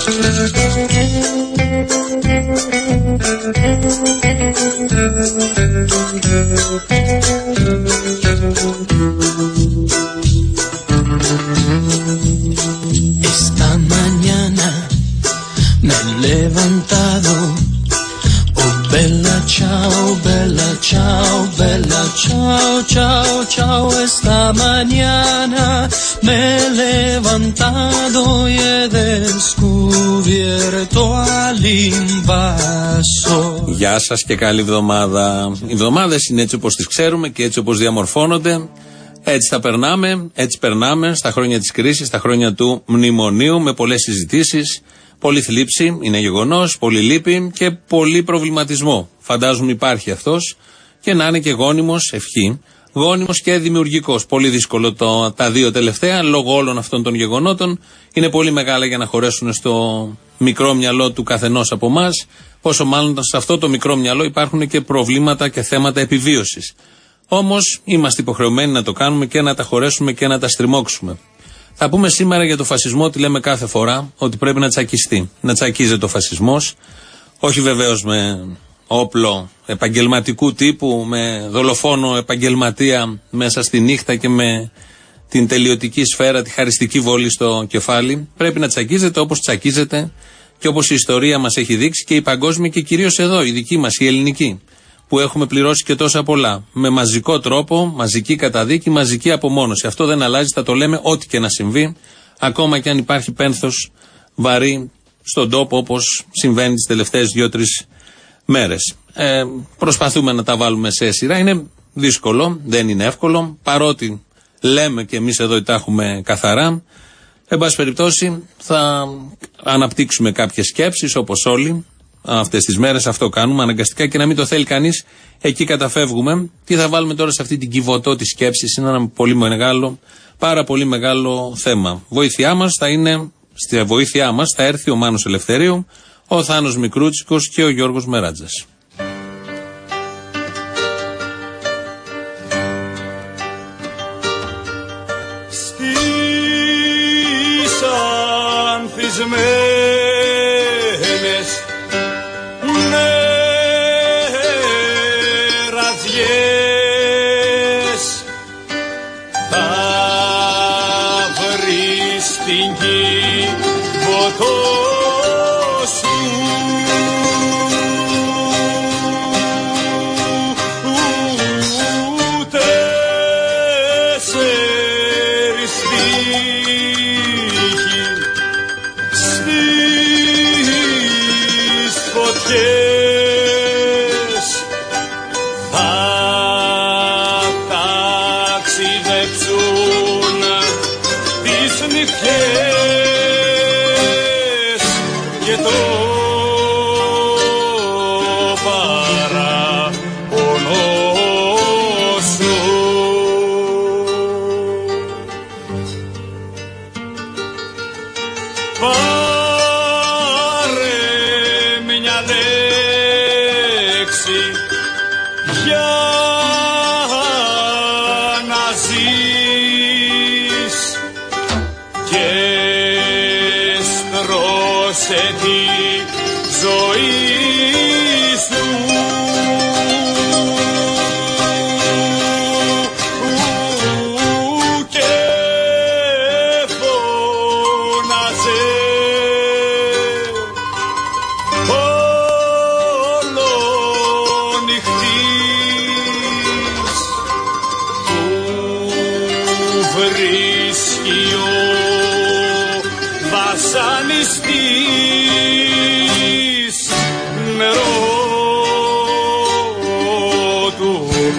Esta mañana me he levantado, oh bella ciao, bella ciao, bella ciao, ciao, ciao. Esta mañana me he levantado y he descubierto al invaso. Γεια σας και καλή εβδομάδα. Οι εβδομάδες είναι έτσι όπως τις ξέρουμε και έτσι όπως διαμορφώνονται. Έτσι θα περνάμε, έτσι περνάμε στα χρόνια της κρίσης, στα χρόνια του μνημονίου, με πολλές συζητήσεις, πολλή θλίψη, είναι γεγονός, πολλή λύπη και πολύ προβληματισμό. Φαντάζομαι υπάρχει αυτός και να είναι και γόνιμος, ευχή, γόνιμος και δημιουργικός. Πολύ δύσκολο τα δύο τελευταία, λόγω όλων αυτών των γεγονότων. Είναι πολύ μεγάλα για να χωρέσουν στο μικρό μυαλό του καθενός από εμάς, πόσο μάλλον σε αυτό το μικρό μυαλό υπάρχουν και προβλήματα και θέματα επιβίωσης. Όμως είμαστε υποχρεωμένοι να το κάνουμε και να τα χωρέσουμε και να τα στριμώξουμε. Θα πούμε σήμερα για το φασισμό ότι λέμε κάθε φορά ότι πρέπει να τσακιστεί. Να τσακίζεται ο φασισμός, όχι βεβαίως με όπλο επαγγελματικού τύπου, με δολοφόνο επαγγελματία μέσα στη νύχτα και με την τελειωτική σφαίρα, τη χαριστική βόλη στο κεφάλι. Πρέπει να τσακίζεται όπως τσακίζεται και όπως η ιστορία μας έχει δείξει και η παγκόσμια και κυρίως εδώ, η δική μας, η ελληνική, που έχουμε πληρώσει και τόσα πολλά. Με μαζικό τρόπο, μαζική καταδίκη, μαζική απομόνωση. Αυτό δεν αλλάζει, θα το λέμε ό,τι και να συμβεί, ακόμα και αν υπάρχει πένθος βαρύ στον τόπο όπως συμβαίνει τις τελευταίες 2-3 μέρες. Προσπαθούμε να τα βάλουμε σε σειρά. Είναι δύσκολο, δεν είναι εύκολο, παρότι λέμε και εμείς εδώ τα έχουμε καθαρά. Εν πάση περιπτώσει θα αναπτύξουμε κάποιες σκέψεις όπως όλοι. Αυτές τις μέρες αυτό κάνουμε αναγκαστικά και να μην το θέλει κανείς, εκεί καταφεύγουμε. Τι θα βάλουμε τώρα σε αυτή την κυβωτό της σκέψης, είναι ένα πολύ μεγάλο, πάρα πολύ μεγάλο θέμα. Στη βοήθειά μας θα έρθει ο Μάνος Ελευθερίου, ο Θάνος Μικρούτσικος και ο Γιώργος Μεράτζας. Στις ανθισμένες μεραδιές θα βρεις την κύβωτό σου. Τέσσερις τείχοι στις φωτιές θα ταξιδέψουν τις νυχτές και το παράπονο σου. Πάρε μια λέξη για να ζεις και στρώσε τη ζωή σου. Και φώναζε όλο νυχτής που βρίσκει ο βασανιστής νερό του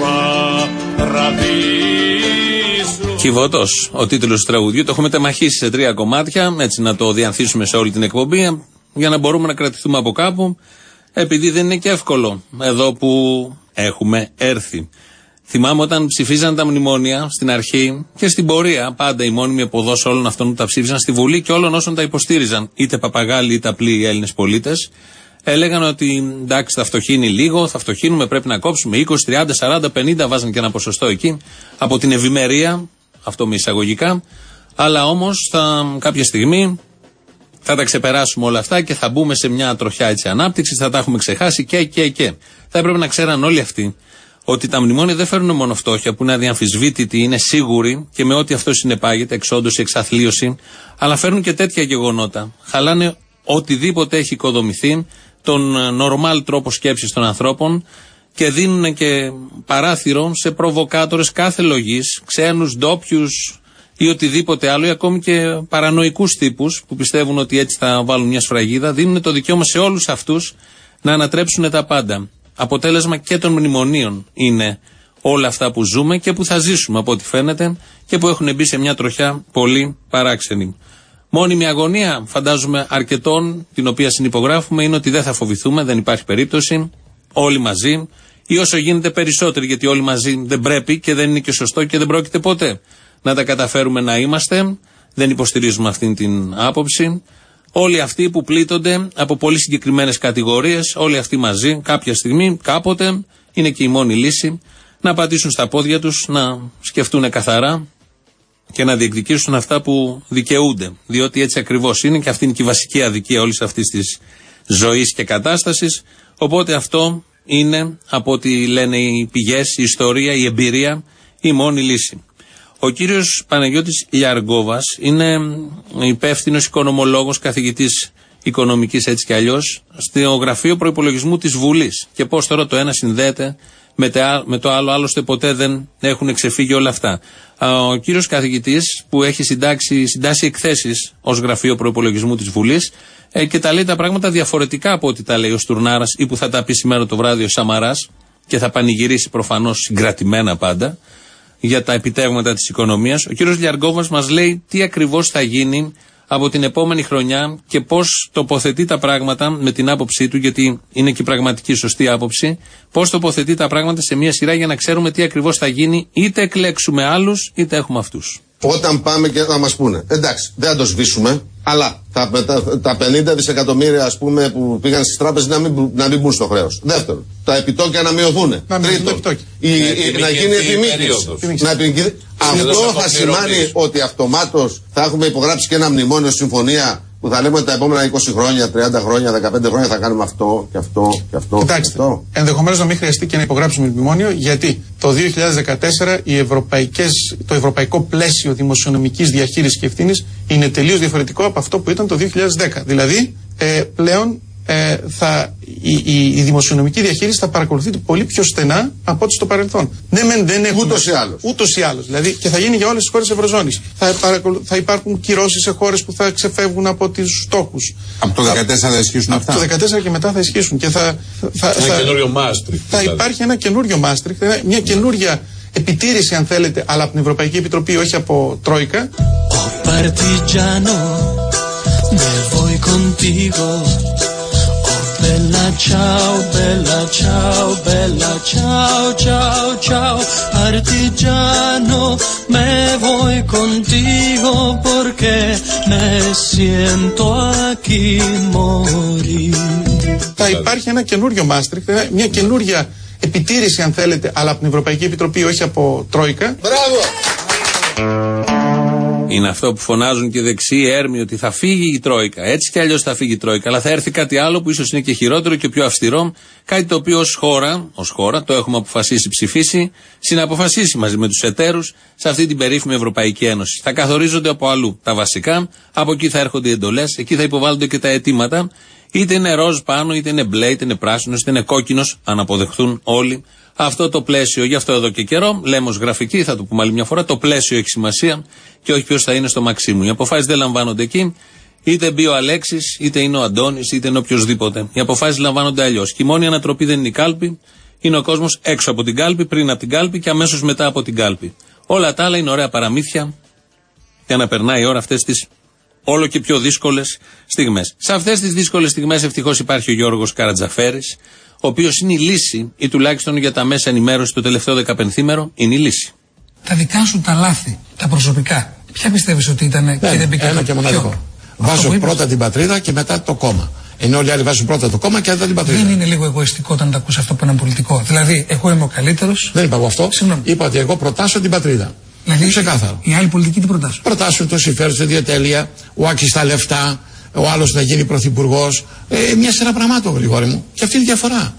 παραδείσου. Κυβωτός, ο τίτλος του τραγουδιού, το έχουμε τεμαχίσει σε 3 κομμάτια, έτσι να το διανθίσουμε σε όλη την εκπομπή, για να μπορούμε να κρατηθούμε από κάπου, επειδή δεν είναι και εύκολο εδώ που έχουμε έρθει. Θυμάμαι όταν ψηφίζαν τα μνημόνια στην αρχή και στην πορεία, πάντα η μόνιμη αποδόση όλων αυτών που τα ψήφισαν στη Βουλή και όλων όσων τα υποστήριζαν, είτε παπαγάλοι είτε απλοί Έλληνες πολίτες, έλεγαν ότι εντάξει, θα φτωχύνει λίγο, θα φτωχύνουμε, πρέπει να κόψουμε 20, 30, 40, 50, βάζαν και ένα ποσοστό εκεί από την ευημερία, αυτό με εισαγωγικά, αλλά όμως κάποια στιγμή Θα τα ξεπεράσουμε όλα αυτά και θα μπούμε σε μια τροχιά έτσι ανάπτυξης, θα τα έχουμε ξεχάσει και. Θα έπρεπε να ξέραν όλοι αυτοί ότι τα μνημόνια δεν φέρνουν μόνο φτώχεια που είναι αδιαμφισβήτητη, είναι σίγουρη και με ό,τι αυτό συνεπάγεται, εξόντωση, εξαθλίωση, αλλά φέρνουν και τέτοια γεγονότα. Χαλάνε οτιδήποτε έχει οικοδομηθεί, τον νορμάλ τρόπο σκέψης των ανθρώπων και δίνουν και παράθυρο σε προβοκάτορες κάθε λογής, ξένους, ντόπιους ή οτιδήποτε άλλο, ή ακόμη και παρανοϊκούς τύπους που πιστεύουν ότι έτσι θα βάλουν μια σφραγίδα. Δίνουν το δικαίωμα σε όλους αυτούς να ανατρέψουν τα πάντα. Αποτέλεσμα και των μνημονίων είναι όλα αυτά που ζούμε και που θα ζήσουμε από ό,τι φαίνεται και που έχουν μπει σε μια τροχιά πολύ παράξενη. Μόνιμη αγωνία, φαντάζομαι αρκετών, την οποία συνυπογράφουμε, είναι ότι δεν θα φοβηθούμε, δεν υπάρχει περίπτωση, όλοι μαζί ή όσο γίνεται περισσότεροι, γιατί όλοι μαζί δεν πρέπει και δεν είναι και σωστό και δεν πρόκειται ποτέ να τα καταφέρουμε να είμαστε. Δεν υποστηρίζουμε αυτήν την άποψη. Όλοι αυτοί που πλήττονται από πολύ συγκεκριμένες κατηγορίες, όλοι αυτοί μαζί, κάποια στιγμή, κάποτε, είναι και η μόνη λύση, να πατήσουν στα πόδια τους, να σκεφτούν καθαρά και να διεκδικήσουν αυτά που δικαιούνται. Διότι έτσι ακριβώς είναι και αυτή είναι και η βασική αδικία όλης αυτής της ζωής και κατάστασης. Οπότε αυτό είναι, από ό,τι λένε οι πηγές, η ιστορία, η εμπειρία, η μόνη λύση. Ο κύριος Παναγιώτης Λιαργκόβας είναι υπεύθυνος οικονομολόγος, καθηγητής οικονομικής έτσι κι αλλιώς, στο γραφείο προϋπολογισμού της Βουλής. Και πώς τώρα το ένα συνδέεται με το άλλο, άλλωστε ποτέ δεν έχουν ξεφύγει όλα αυτά. Ο κύριος καθηγητής που έχει συντάσει εκθέσεις ως γραφείο προϋπολογισμού της Βουλής και τα λέει τα πράγματα διαφορετικά από ό,τι τα λέει ο Στουρνάρας ή που θα τα πει σήμερα το βράδυ ο Σαμαράς και θα πανηγυρίσει προφανώς συγκρατημένα πάντα για τα επιτεύγματα της οικονομίας. Ο κύριος Λιαργκόβας μας λέει τι ακριβώς θα γίνει από την επόμενη χρονιά και πώς τοποθετεί τα πράγματα με την άποψή του, γιατί είναι και η πραγματική σωστή άποψη, πώς τοποθετεί τα πράγματα σε μια σειρά για να ξέρουμε τι ακριβώς θα γίνει, είτε εκλέξουμε άλλους είτε έχουμε αυτούς. Όταν πάμε και να μας πούνε, εντάξει, δεν θα το σβήσουμε, αλλά τα 50 δισεκατομμύρια ας πούμε που πήγαν στις τράπεζες να μην μπουν στο χρέος. Δεύτερον, τα επιτόκια να μειωθούν. Τρίτον, να γίνει επιμήκυνση. Αυτό θα σημαίνει ότι αυτομάτως θα έχουμε υπογράψει και ένα μνημόνιο, συμφωνία που θα λέμε ότι τα επόμενα 20 χρόνια, 30 χρόνια, 15 χρόνια θα κάνουμε αυτό και αυτό και αυτό. Κοιτάξτε, ενδεχομένως να μην χρειαστεί και να υπογράψουμε μνημόνιο, γιατί το 2014 το ευρωπαϊκό πλαίσιο δημοσιονομικής διαχείρισης και ευθύνης είναι τελείως διαφορετικό από αυτό που ήταν το 2010. Δηλαδή, πλέον η δημοσιονομική διαχείριση θα παρακολουθείται πολύ πιο στενά από ό,τι στο παρελθόν. Ναι, δεν έχουμε. Ούτως ή άλλως. Δηλαδή, και θα γίνει για όλες τις χώρες Ευρωζώνης. Θα υπάρχουν κυρώσεις σε χώρες που θα ξεφεύγουν από τους στόχους. Από το 2014 θα ισχύσουν αυτά. Από το 2014 και μετά θα ισχύσουν. Και ένα καινούριο Μάστριχτ. Θα υπάρχει ένα καινούριο Μάστριχτ, μια καινούρια επιτήρηση, αν θέλετε, αλλά από την Ευρωπαϊκή Επιτροπή, όχι από Τρόικα. Bella ciao, bella ciao, bella ciao, ciao, ciao, partigiano, me voy contigo porque me siento aquí morir. Θα υπάρχει ένα καινούριο Μάστριχτ, μια καινούρια επιτήρηση, αν θέλετε, αλλά από την Ευρωπαϊκή Επιτροπή, όχι από Τρόικα. Μπράβο! Είναι αυτό που φωνάζουν και δεξιοί έρμοι, ότι θα φύγει η Τρόικα. Έτσι κι αλλιώς θα φύγει η Τρόικα. Αλλά θα έρθει κάτι άλλο που ίσως είναι και χειρότερο και πιο αυστηρό. Κάτι το οποίο ως χώρα το έχουμε αποφασίσει, ψηφίσει, συναποφασίσει μαζί με τους εταίρους σε αυτή την περίφημη Ευρωπαϊκή Ένωση. Θα καθορίζονται από αλλού τα βασικά. Από εκεί θα έρχονται οι εντολές. Εκεί θα υποβάλλονται και τα αιτήματα. Είτε είναι ροζ πάνω, είτε είναι μπλε, είτε είναι πράσινος, είτε είναι κόκκινος. Αν αποδεχθούν όλοι αυτό το πλαίσιο. Γι' αυτό εδώ και καιρό, λέμε ως γραφική, θα το πούμε άλλη μια φορά, το πλαίσιο έχει σημασία και όχι ποιος θα είναι στο Μαξίμου. Οι αποφάσεις δεν λαμβάνονται εκεί, είτε μπει ο Αλέξης, είτε είναι ο Αντώνης, είτε είναι οποιοδήποτε. Οι αποφάσεις λαμβάνονται αλλιώς. Και η μόνη ανατροπή δεν είναι η κάλπη, είναι ο κόσμος έξω από την κάλπη, πριν από την κάλπη και αμέσως μετά από την κάλπη. Όλα τα άλλα είναι ωραία παραμύθια για να περνάει η ώρα αυτές τις όλο και πιο δύσκολες στιγμές. Σε αυτές τις δύσκολες στιγμές ευτυχώς υπάρχει ο Γιώργος Καρατζαφέρης, ο οποίος είναι η λύση, ή τουλάχιστον για τα μέσα ενημέρωση το τελευταίο 15ήμερο, είναι η λύση. Τα δικά σου τα λάθη, τα προσωπικά, ποια πιστεύεις ότι ήταν, κύριε Μπικέλα? Ένα και μοναδικό. Βάζω πρώτα την πατρίδα και μετά το κόμμα. Ενώ όλοι οι άλλοι βάζουν πρώτα το κόμμα και μετά την πατρίδα. Δεν είναι λίγο εγωιστικό όταν τα ακούς αυτό από έναν πολιτικό? Δηλαδή, εγώ είμαι ο καλύτερος. Δεν είπα εγώ αυτό. Συγγνώμη. Είπα ότι εγώ προτάσω την πατρίδα. Δηλαδή, ξεκάθαρο. Οι άλλοι πολιτικοί τι προτάσουν? Προτάσουν το συμφέρον στη διατέλεια, ο Άκης τα λεφτά, ο άλλος να γίνει πρωθυπουργός. Μια σειρά πραγμάτων, Γρηγόρη μου. Και αυτή είναι η διαφορά.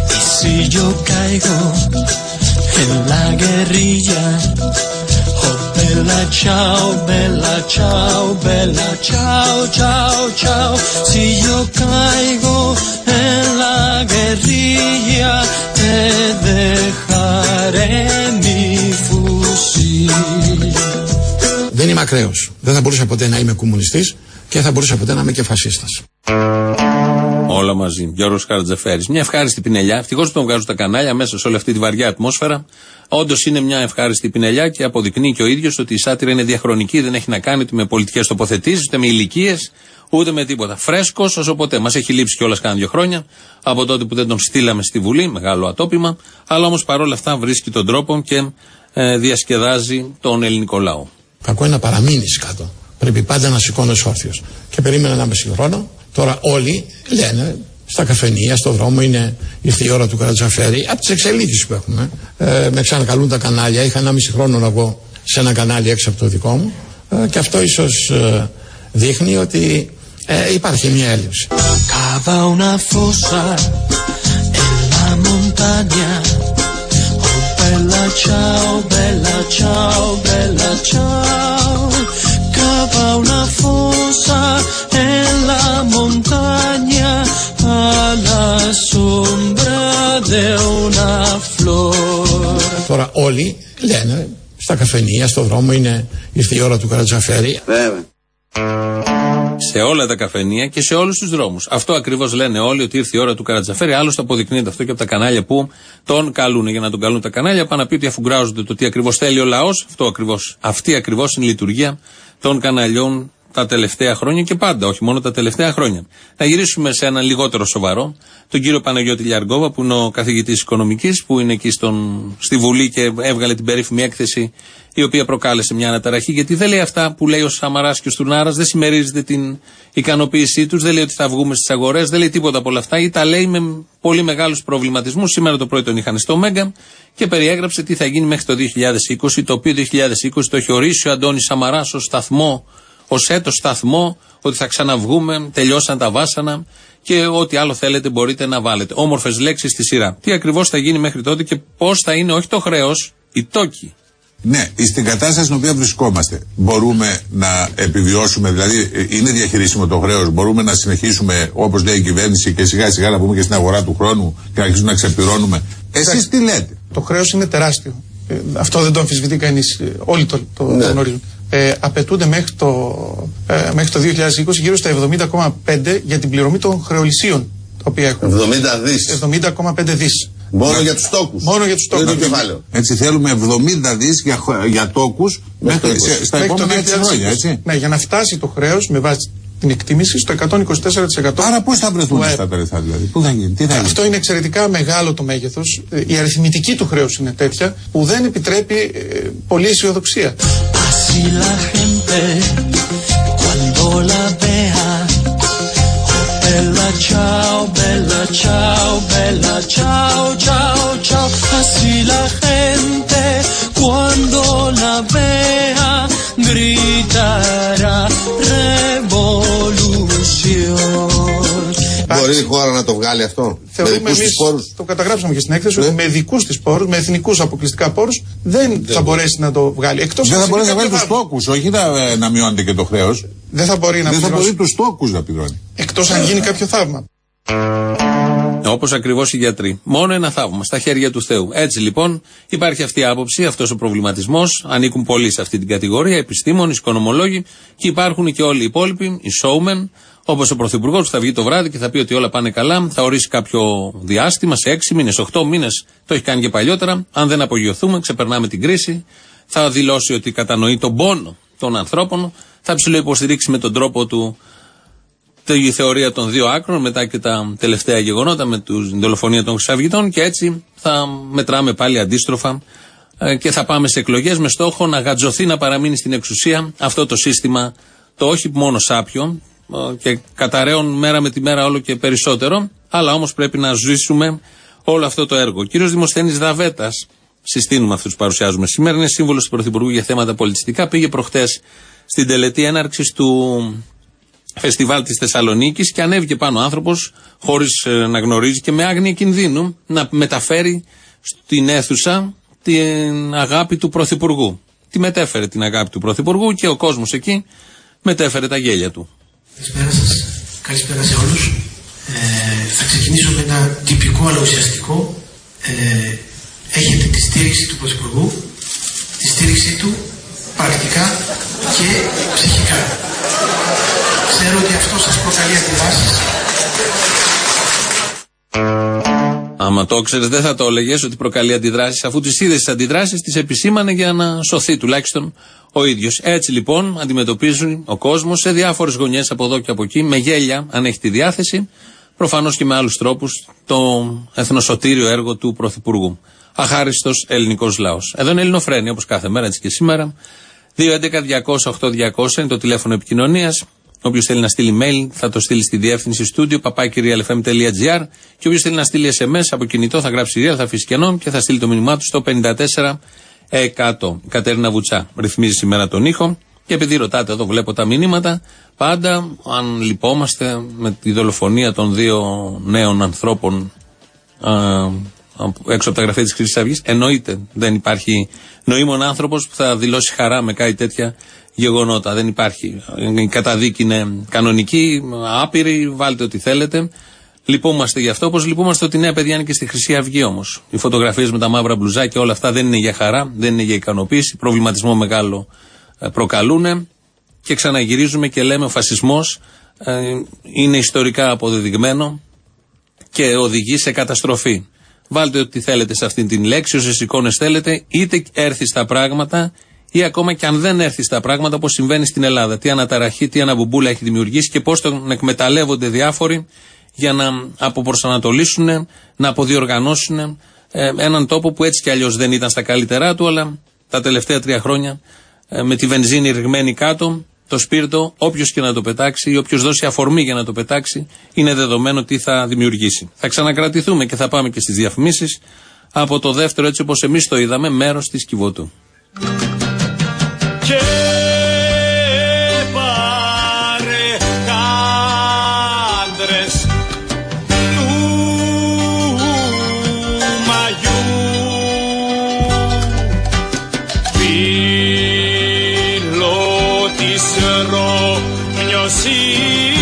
Bella ciao, bella ciao, bella ciao, ciao, ciao. Si yo caigo en la guerrilla, te dejaré mi fusil. Δεν είμαι ακραίος. Δεν θα μπορούσα ποτέ να είμαι κομμουνιστής και θα μπορούσα ποτέ να είμαι και φασίστας. Όλα μαζί. Γιώργος Χαρατζαφέρης. Μια ευχάριστη πινελιά. Ευτυχώς που τον βγάζουν τα κανάλια μέσα σε όλη αυτή τη βαριά ατμόσφαιρα. Όντως είναι μια ευχάριστη πινελιά και αποδεικνύει και ο ίδιος ότι η σάτυρα είναι διαχρονική. Δεν έχει να κάνει ούτε με πολιτικές τοποθετήσεις, ούτε με ηλικίες, ούτε με τίποτα. Φρέσκος όσο ποτέ. Μας έχει λείψει κιόλας κάνα 2 χρόνια από τότε που δεν τον στείλαμε στη Βουλή. Μεγάλο ατόπιμα. Αλλά όμως παρόλα αυτά βρίσκει τον τρόπο και διασκεδάζει τον ελληνικό λαό. Κακό είναι να παραμείνεις κάτω. Πρέπει πάντα να σηκώνεις όρθιος. Και περίμενα 1,5 χρόνο. Τώρα όλοι λένε στα καφενεία, στο δρόμο, ήρθε η ώρα του Καρατζαφέρη. Από τις εξελίξεις που έχουμε. Με ξανακαλούν τα κανάλια. Είχα 1,5 χρόνο να βγω σε ένα κανάλι έξω από το δικό μου. Και αυτό ίσως δείχνει ότι υπάρχει μια έλλειψη. Cava una fossa e la montagna. Oh bella ciao, bella ciao, bella ciao. Cava una fossa e la montagna alla sombra de una flor. Τώρα όλοι λένε στα καφενεία, στο δρόμο, ήρθε η ώρα του Καρατζαφέρη. Βέβαια. Σε όλα τα καφενεία και σε όλους τους δρόμους. Αυτό ακριβώς λένε όλοι, ότι ήρθε η ώρα του Καρατζαφέρη. Άλλωστε αποδεικνύεται αυτό και από τα κανάλια που τον καλούν. Για να τον καλούν τα κανάλια, πάνε να πει ότι αφού γκράζονται το τι ακριβώς θέλει ο λαός, αυτή ακριβώς είναι η λειτουργία των καναλιών τα τελευταία χρόνια και πάντα, όχι μόνο τα τελευταία χρόνια. Να γυρίσουμε σε ένα λιγότερο σοβαρό, τον κύριο Παναγιώτη Λιαργκόβα, που είναι ο καθηγητής οικονομικής, που είναι εκεί στη Βουλή και έβγαλε την περίφημη έκθεση, η οποία προκάλεσε μια αναταραχή, γιατί δεν λέει αυτά που λέει ο Σαμαράς και ο Στουρνάρας, δεν συμμερίζεται την ικανοποίησή τους, δεν λέει ότι θα βγούμε στις αγορές, δεν λέει τίποτα από όλα αυτά, ή τα λέει με πολύ μεγάλους προβληματισμούς. Σήμερα το πρωί τον είχαν στο Μέγκα και περιέγραψε τι θα γίνει μέχρι το 2020, το οποίο 2020 το έχει ορίσει ο Αντώνης Σαμαράς ως σταθμό, ως έτος σταθμό, ότι θα ξαναβγούμε, τελειώσαν τα βάσανα και ό,τι άλλο θέλετε μπορείτε να βάλετε. Όμορφες λέξεις στη σειρά. Τι ακριβώς θα γίνει μέχρι τότε και πώς θα είναι, όχι το χρέος, οι τόκοι. Ναι, στην κατάσταση στην οποία βρισκόμαστε, μπορούμε να επιβιώσουμε, δηλαδή είναι διαχειρίσιμο το χρέος, μπορούμε να συνεχίσουμε όπως λέει η κυβέρνηση και σιγά σιγά να πούμε και στην αγορά του χρόνου και να αρχίσουμε να ξεπληρώνουμε. Εσείς τι λέτε? Το χρέος είναι τεράστιο. Αυτό δεν το αμφισβητεί κανείς. Όλοι το γνωρίζουν. Απαιτούνται μέχρι το 2020 γύρω στα 70,5 για την πληρωμή των χρεολυσίων τα οποία έχουν. 70 δις. 70,5 δις. Μόνο για τους τόκους. Μόνο για τους τόκους. Έτσι θέλουμε 70 δις για τόκους στα επόμενα 6 χρόνια, έτσι. Ναι, για να φτάσει το χρέος με βάση την εκτίμηση στο 124%. Άρα πώς θα βρεθούν αυτά τα λεφτά, δηλαδή? Πού θα γίνει, τι θα γίνει? Αυτό είναι εξαιρετικά μεγάλο το μέγεθος. Η αριθμητική του χρέους είναι τέτοια που δεν επιτρέπει πολλή αισιοδοξία. Bella ciao, bella ciao, bella ciao, ciao, ciao. Así la gente cuando la vea gritará revolución. Μπορεί η χώρα να το βγάλει αυτό? Θεωρούμε εμείς, το καταγράψαμε και στην έκθεση, ότι με δικούς της πόρους, με εθνικούς αποκλειστικά πόρους, δεν θα μπορέσει να το βγάλει. Εκτός δεν θα μπορέσει να βγάλει τους τόκους, όχι να μειώνεται και το χρέος. Δεν θα μπορεί να δεν θα μπορεί τους τόκους να πληρώνει. Εκτός αν γίνει κάποιο θαύμα. Όπως ακριβώς οι γιατροί. Μόνο ένα θαύμα στα χέρια του Θεού. Έτσι λοιπόν υπάρχει αυτή η άποψη, αυτός ο προβληματισμός. Ανήκουν πολλοί σε αυτή την κατηγορία, επιστήμονες, οικονομολόγοι, και υπάρχουν και όλοι οι υπόλοιποι, οι showmen, όπως ο Πρωθυπουργός που θα βγει το βράδυ και θα πει ότι όλα πάνε καλά, θα ορίσει κάποιο διάστημα σε 6 μήνες, 8 μήνες, το έχει κάνει και παλιότερα. Αν δεν απογειωθούμε, ξεπερνάμε την κρίση, θα δηλώσει ότι κατανοεί τον πόνο των ανθρώπων, θα ψηλοϊποστηρίξει με τον τρόπο του τη θεωρία των δύο άκρων, μετά και τα τελευταία γεγονότα με την δολοφονία των Χρυσαυγητών, και έτσι θα μετράμε πάλι αντίστροφα και θα πάμε σε εκλογές με στόχο να γατζωθεί, να παραμείνει στην εξουσία αυτό το σύστημα, το όχι μόνο σάπιο και καταραίων μέρα με τη μέρα όλο και περισσότερο, αλλά όμως πρέπει να ζήσουμε όλο αυτό το έργο. Ο κύριος Δημοσθένης Δαβέτας, συστήνουμε αυτούς που παρουσιάζουμε σήμερα, είναι σύμβουλος του Πρωθυπουργού για θέματα πολιτιστικά, πήγε προχτές στην τελετή έναρξης του φεστιβάλ της Θεσσαλονίκης και ανέβηκε πάνω άνθρωπος, χωρίς να γνωρίζει και με άγνοια κινδύνου, να μεταφέρει στην αίθουσα την αγάπη του Πρωθυπουργού. Τη μετέφερε την αγάπη του Πρωθυπουργού και ο κόσμος εκεί μετέφερε τα γέλια του. Καλησπέρα σας, καλησπέρα σε όλους. Θα ξεκινήσω με ένα τυπικό αλλά ουσιαστικό. Έχετε τη στήριξη του Πρωθυπουργού, τη στήριξη του πρακτικά και ψυχικά. Ξέρω ότι αυτό σας προκαλεί αντιδράσεις. Άμα το ξέρεις δεν θα το έλεγες ότι προκαλεί αντιδράσεις, αφού τις είδες τις αντιδράσεις τις επισήμανε για να σωθεί τουλάχιστον ο ίδιος. Έτσι λοιπόν αντιμετωπίζουν ο κόσμος σε διάφορες γωνιές από εδώ και από εκεί, με γέλια αν έχει τη διάθεση, προφανώς και με άλλους τρόπους, το εθνοσωτήριο έργο του Πρωθυπουργού. Αχάριστος ελληνικός λαός. Εδώ είναι Ελληνοφρένεια όπως κάθε μέρα, έτσι και σήμερα. 211-200-8200 είναι το τηλέφωνο επικοινωνίας. Όποιος θέλει να στείλει mail θα το στείλει στη διεύθυνση στούντιο @realfm.gr και όποιος θέλει να στείλει SMS από κινητό θα γράψει real, θα αφήσει κενό και θα στείλει το μήνυμά του στο 54%. Η Κατέρινα Βουτσά ρυθμίζει σήμερα τον ήχο και επειδή ρωτάτε εδώ, βλέπω τα μηνύματα, πάντα αν λυπόμαστε με τη δολοφονία των 2 νέων ανθρώπων έξω από τα γραφεία της Χρυσής Αυγής, εννοείται δεν υπάρχει νοήμων άνθρωπος που θα δηλώσει χαρά με κάτι τέτοια γεγονότα. Δεν υπάρχει. Η καταδίκη είναι κανονική, άπειρη, βάλτε ό,τι θέλετε. Λυπόμαστε γι' αυτό, όπως λυπόμαστε ότι νέα παιδιά είναι και στη Χρυσή Αυγή όμως. Οι φωτογραφίες με τα μαύρα μπλουζάκια, όλα αυτά δεν είναι για χαρά, δεν είναι για ικανοποίηση, προβληματισμό μεγάλο προκαλούν και ξαναγυρίζουμε και λέμε ο φασισμός είναι ιστορικά αποδεδειγμένο και οδηγεί σε καταστροφή. Βάλτε ό,τι θέλετε σε αυτήν την λέξη, όσες εικόνες θέλετε, είτε έρθει στα πράγματα ή ακόμα και αν δεν έρθει στα πράγματα όπως συμβαίνει στην Ελλάδα. Τι αναταραχή, τι αναβουμπούλα έχει δημιουργήσει και πώς τον εκμεταλλεύονται διάφοροι για να αποπροσανατολίσουν, να αποδιοργανώσουν έναν τόπο που έτσι κι αλλιώς δεν ήταν στα καλύτερά του, αλλά τα τελευταία 3 χρόνια με τη βενζίνη ρηγμένη κάτω, το σπίρτο, όποιος και να το πετάξει ή όποιος δώσει αφορμή για να το πετάξει, είναι δεδομένο τι θα δημιουργήσει. Θα ξανακρατηθούμε και θα πάμε και στις διαφημίσεις από το δεύτερο, έτσι όπως εμείς το είδαμε, μέρος της Κιβωτού. Και πάρε κάντρες του μαγιού, φίλο της ρομιοσύνης,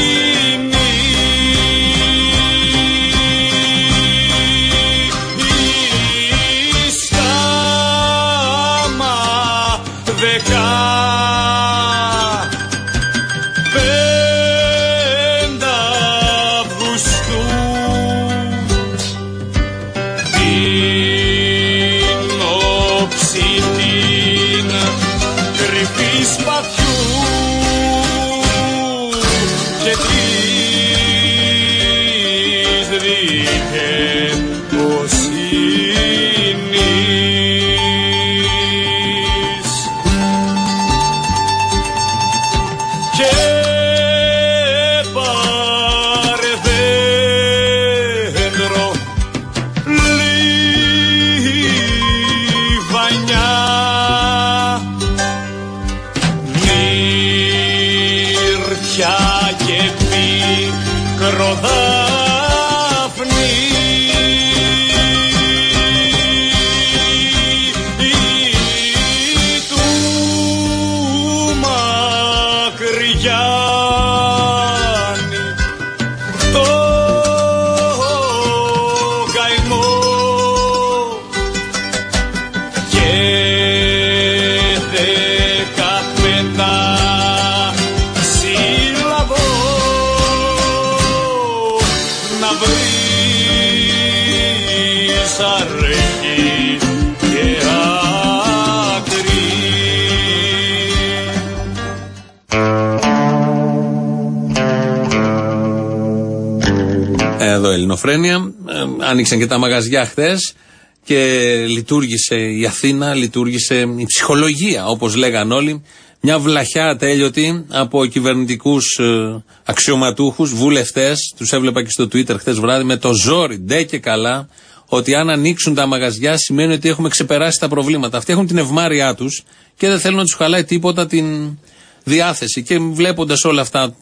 Εδώ Ελληνοφρένεια. Άνοιξαν και τα μαγαζιά χθες και λειτουργήσε η Αθήνα, λειτουργήσε η ψυχολογία, όπως λέγαν όλοι. Μια βλαχιά ατέλειωτη από κυβερνητικούς αξιωματούχους, βουλευτές, τους έβλεπα και στο Twitter χθες βράδυ, με το ζόρι, ντε και καλά, ότι αν ανοίξουν τα μαγαζιά σημαίνει ότι έχουμε ξεπεράσει τα προβλήματα. Αυτοί έχουν την ευμάρειά τους και δεν θέλουν να τους χαλάει τίποτα την διάθεση. Και βλέποντας όλα αυτά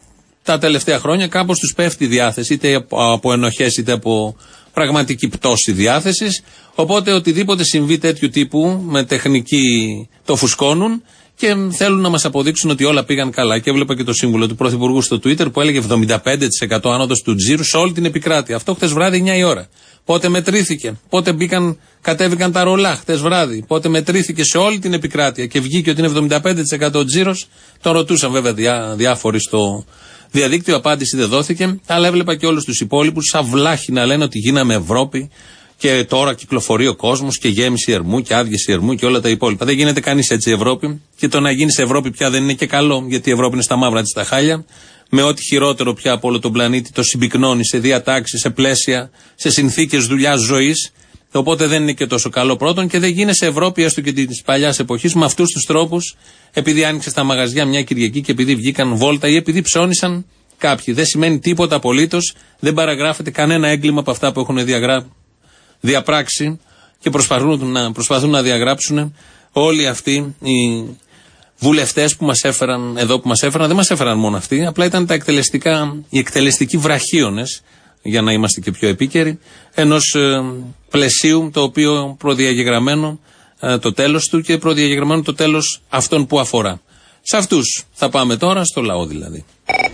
τα τελευταία χρόνια κάπως τους πέφτει η διάθεση, είτε από ενοχές είτε από πραγματική πτώση διάθεσης. Οπότε οτιδήποτε συμβεί τέτοιου τύπου με τεχνική το φουσκώνουν και θέλουν να μας αποδείξουν ότι όλα πήγαν καλά. Και έβλεπα και το σύμβουλο του Πρωθυπουργού στο Twitter που έλεγε 75% άνοδος του τζίρου σε όλη την επικράτεια. Αυτό χτες βράδυ 9 η ώρα. Πότε μετρήθηκε, πότε κατέβηκαν τα ρολά χτες βράδυ, πότε μετρήθηκε σε όλη την επικράτεια και βγήκε ότι είναι 75% τζίρος. Τον ρωτούσαν βέβαια διάφοροι στο διαδίκτυο, απάντηση δεν δόθηκε, αλλά έβλεπα και όλους τους υπόλοιπους σαν βλάχοι να λένε ότι γίναμε Ευρώπη και τώρα κυκλοφορεί ο κόσμος και γέμιση ερμού και άδειαση ερμού και όλα τα υπόλοιπα. Δεν γίνεται κανείς έτσι η Ευρώπη και το να γίνει Ευρώπη πια δεν είναι και καλό, γιατί η Ευρώπη είναι στα μαύρα της τα χάλια. Με ό,τι χειρότερο πια από όλο τον πλανήτη το συμπυκνώνει σε διατάξεις, σε πλαίσια, σε συνθήκες δουλειάς, ζωής. Οπότε δεν είναι και τόσο καλό πρώτον και δεν γίνεσαι Ευρώπη έστω και της παλιάς εποχής με αυτούς τους τρόπους, επειδή άνοιξε στα μαγαζιά μια Κυριακή και επειδή βγήκαν βόλτα ή επειδή ψώνισαν κάποιοι. Δεν σημαίνει τίποτα απολύτως, δεν παραγράφεται κανένα έγκλημα από αυτά που έχουν διαπράξει και προσπαθούν να διαγράψουν όλοι αυτοί οι βουλευτές που μας έφεραν εδώ, που μας έφεραν, δεν μας έφεραν μόνο αυτοί, απλά ήταν οι εκτελεστικοί βραχίονες, για να είμαστε και πιο επίκαιροι, ενός πλαισίου το οποίο προδιαγεγραμμένο το τέλος του και προδιαγεγραμμένο το τέλος αυτών που αφορά. Σε αυτούς θα πάμε τώρα, στο λαό δηλαδή.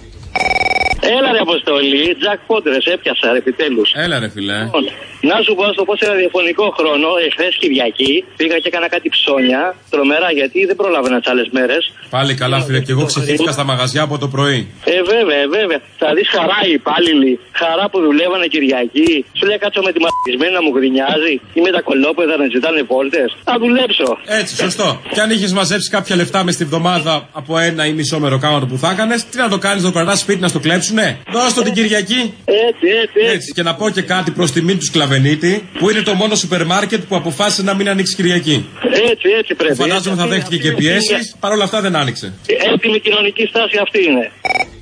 Έλα ρε Αποστολή, Τζακ Πόντρες, έπιασα επιτέλους. Έλα ρε φιλέ. Να σου πω στο πω σε ραδιοφωνικό χρόνο, εχθές Κυριακή, πήγα και έκανα κάτι ψώνια, τρομερά γιατί δεν προλάβαινα τις άλλες μέρες. Πάλι καλά φίλε, και εγώ ξεχύθηκα στα μαγαζιά από το πρωί. Βέβαια. Θα δεις χαρά οι υπάλληλοι, χαρά που δουλεύανε Κυριακή. Σου λέει κάτσω με τη μαρτισμένη να μου γρινιάζει ή με τα κολόπεδα να ζητάνε βόλτες. Θα δουλέψω. Έτσι, σωστό. Και αν είχες μαζέψει κάποια λεφτά μες τη βδομάδα από 1 ή μισό μεροκάματο που θα έκανες, τι να το κάνεις, το κρατάς σπίτι να στο κλέψουνε. Δώσ' το την Κυριακή. Έτσι. Και να πω και κάτι προς τιμήν του Σκλαβενίτη, που είναι το μόνο σούπερ μάρκετ που αποφάσισε να μην ανοίξει Κυριακή. Έτσι πρέπει. Φαντάζομαι θα δέχτηκε και πιέσεις, παρόλα αυτά δεν άνοιξε. Έτοιμη κοινωνική στάση αυτή είναι.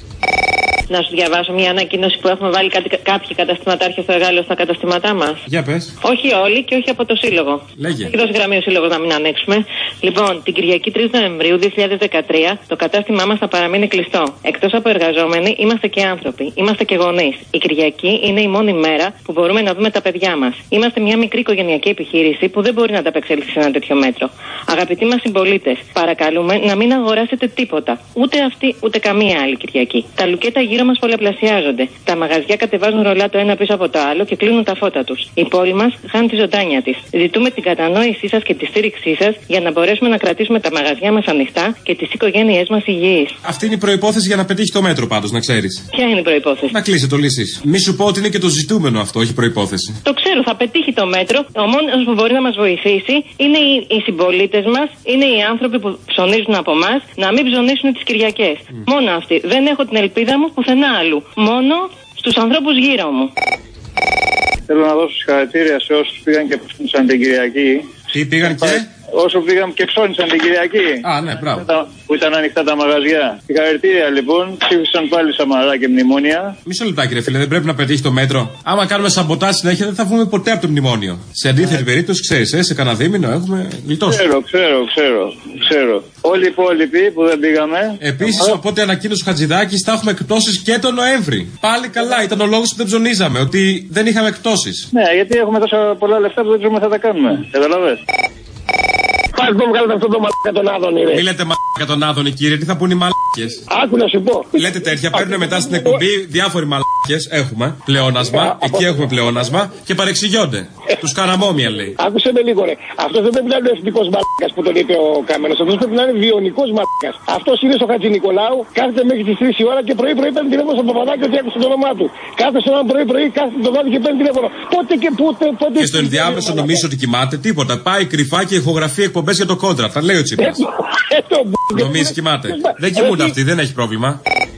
Να σου διαβάσω μια ανακοίνωση που έχουμε βάλει κάποιοι καταστηματάρχες στο εργάλειο στα καταστήματά μας. Για πες. Όχι όλοι και όχι από το Σύλλογο. Λέγε. Έχει δώσει γραμμή ο Σύλλογος να μην ανοίξουμε. Λοιπόν, την Κυριακή 3 Νοεμβρίου 2013 το κατάστημά μας θα παραμείνει κλειστό. Εκτός από εργαζόμενοι, είμαστε και άνθρωποι. Είμαστε και γονείς. Η Κυριακή είναι η μόνη μέρα που μπορούμε να δούμε τα παιδιά μας. Είμαστε μια μικρή οικογενειακή επιχείρηση που δεν μπορεί να ανταπεξέλθει σε ένα τέτοιο μέτρο. Αγαπητοί μας συμπολίτες, παρακαλούμε να μην αγοράσετε τίποτα. Ούτε αυτή ούτε καμία άλλη Κυριακή. Τα λουκέτα γύρω μας πολλαπλασιάζονται. Τα μαγαζιά κατεβάζουν ρολά το ένα πίσω από το άλλο και κλείνουν τα φώτα τους. Η πόλη μας χάνει τη ζωντάνια της. Ζητούμε την κατανόησή σας και τη στήριξή σας για να μπορέσουμε να κρατήσουμε τα μαγαζιά μας ανοιχτά και τις οικογένειές μας υγιείς. Αυτή είναι η προϋπόθεση για να πετύχει το μέτρο, πάντως, να ξέρεις. Ποια είναι η προϋπόθεση? Να κλείσει το λύσεις. Μη σου πω ότι είναι και το ζητούμενο αυτό, όχι προϋπόθεση. Το ξέρω, θα πετύχει το μέτρο. Ο μόνος που μπορεί να μας βοηθήσει είναι οι συμπολίτες μας, είναι οι άνθρωποι που ψωνίζουν από εμάς, να μην ψωνίσουν τις Κυριακές. Μόνο αυτοί. Δεν έχω την ελπίδα μου πουθενά άλλου. Μόνο στους ανθρώπους γύρω μου. Θέλω να δώσω συγχαρητήρια σε όσους πήγαν και ψώνισαν την Κυριακή. Τι πήγαν και? Όσο πήγαν και ψώνισαν την Κυριακή. Α, ναι, μπράβο. Που ήταν ανοιχτά τα μαγαζιά. Συγχαρητήρια λοιπόν. Ψήφισαν πάλι Σαμαρά και μνημόνια. Μισό λεπτάκι, ρε φίλε, δεν πρέπει να πετύχει το μέτρο. Άμα κάνουμε σαμποτάζ συνέχεια, δεν θα βγούμε ποτέ από το μνημόνιο. Σε αντίθετη περίπτωση, ξέρεις, σε κανένα δίμηνο έχουμε γλιτώσει. Ξέρω. Όλοι οι υπόλοιποι που δεν πήγαμε. Επίσης, οπότε ανακοίνωσε ο Χατζηδάκης, θα έχουμε εκπτώσεις και τον Νοέμβρη. Πάλι καλά, ήταν ο λόγος που δεν ψωνίζαμε, ότι δεν είχαμε εκπτώσεις. Ναι, γιατί έχουμε τόσα πολλά λεφτά που δεν ξέρουμε θα τα κάνουμε. Καταλαβες. Πας να βγάλετε αυτό το μαλάκα τον Άδωνη, ρε. Μη λέτε μαλάκα τον Άδωνη, κύριε, τι θα πούνε οι μαλάκες. Άκου να σου πω. Λέτε τέτοια, παίρνουν μετά στην εκπομπή διάφοροι μαλάκες. Έχουμε πλεόνασμα, εκεί έχουμε πλεόνασμα και παρεξηγιόνται. Τους καραμόμια λέει. Άκουσε με λίγο, ρε. Αυτό δεν πρέπει να είναι ο εθνικός μαλάκας που τον είπε ο Κάμενος. Αυτό πρέπει να είναι βιονικός μαλάκας. Αυτό είναι στο Χατζη Νικολάου, κάθεται μέχρι τις 3 η ώρα και πρωί-πρωί παίρνει τηλέφωνο στο Παπαδάκη ότι άκουσε το όνομά του. Κάθεται στον πρωί-πρωί, κάθεται το βράδυ και παίρνει τηλέφωνο. Πότε και πότε. Και στο ενδιάμεσο νομίζω ότι κοιμάται τίποτα. Πάει κρυφά και ηχογραφεί εκπομπές για το κόντρα. Θα λέει ο Τσίπρας. Νομίζει κοιμάται. Δεν κοιμούνται αυτοί, δεν έχει πρόβλημα.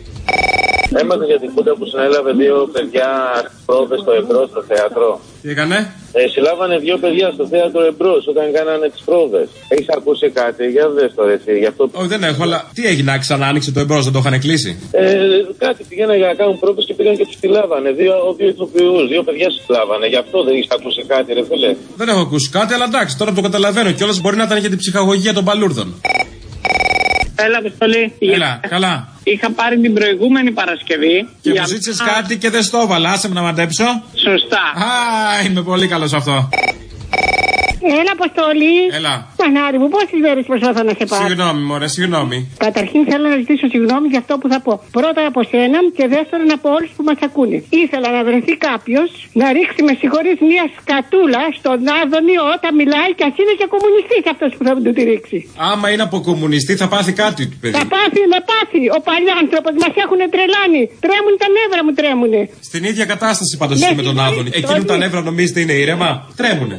Έμαθα για την κούντα που συνέλαβε 2 παιδιά πρόβες στο Εμπρός στο θέατρο. Τι έκανε? Συλλάβανε 2 παιδιά στο θέατρο Εμπρός όταν κάνανε τις πρόβες. Έχεις ακούσει κάτι? Για δες το εσύ. Γι' αυτό... Όχι, δεν έχω, αλλά τι έγινε, ξανά άνοιξε το Εμπρός, δεν το είχαν κλείσει? Κάτι πήγαινε για να κάνουν πρόβες και πήγαν και τους συλλάβανε. 2 ηθοποιούς, 2 παιδιά συλλάβανε. Γι' αυτό δεν έχεις ακούσει κάτι, ρε φίλε. Δεν έχω ακούσει κάτι, αλλά εντάξει, τώρα το καταλαβαίνω κιόλας, μπορεί να ήταν για την ψυχαγωγία των παλούρδων. Έλα, Αποστολή. Έλα, καλά. είχα πάρει την προηγούμενη Παρασκευή. Και μου ζήτησες κάτι και δεν στο έβαλα. Άσε με να μαντέψω. Σωστά. Α, είμαι πολύ καλός αυτό. Έλα, Αποστόλη. Έλα. Μανάρι μου, πόσες μέρες προσπαθώ να σε πάρω. Συγγνώμη, μωρέ, συγγνώμη. Καταρχήν θέλω να ζητήσω συγγνώμη για αυτό που θα πω. Πρώτα από σένα και δεύτερον από όλους που μας ακούνε. Ήθελα να βρεθεί κάποιος να ρίξει με συγχωρείς μια σκατούλα στον Άδωνη όταν μιλάει και ας είναι και κομμουνιστής αυτός που θα του τη ρίξει. Άμα είναι από κομμουνιστή θα πάθει κάτι του παιδί. Θα πάθει, να πάθει. Ο παλιάνθρωπος μας έχουν τρελάνει. Τρέμουν τα νεύρα μου, τρέμουνε. Στην ίδια κατάσταση πάντως είσαι με τον Άδωνη. Εκείνου τα νεύρα νομίζετε είναι ήρεμα. Τρέμουνε.